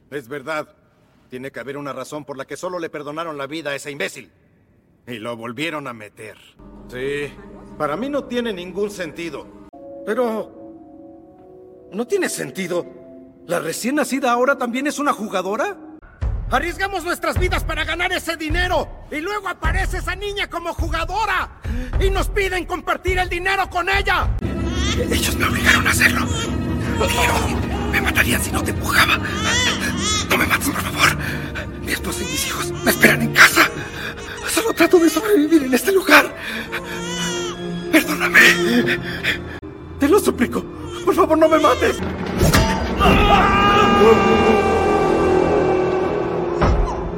Es verdad. Tiene que haber una razón por la que solo le perdonaron la vida a ese imbécil. Y lo volvieron a meter. Sí, para mí no tiene ningún sentido. Pero... ¿no tiene sentido? ¿La recién nacida ahora también es una jugadora? ¡Arriesgamos nuestras vidas para ganar ese dinero! ¡Y luego aparece esa niña como jugadora! ¡Y nos piden compartir el dinero con ella! Ellos me obligaron a hacerlo. Tío, me matarían si no te empujaba. No me mates, por favor. Mi esposa y mis hijos me esperan en casa. Solo trato de sobrevivir en este lugar. Perdóname. Te lo suplico. Por favor, no me mates.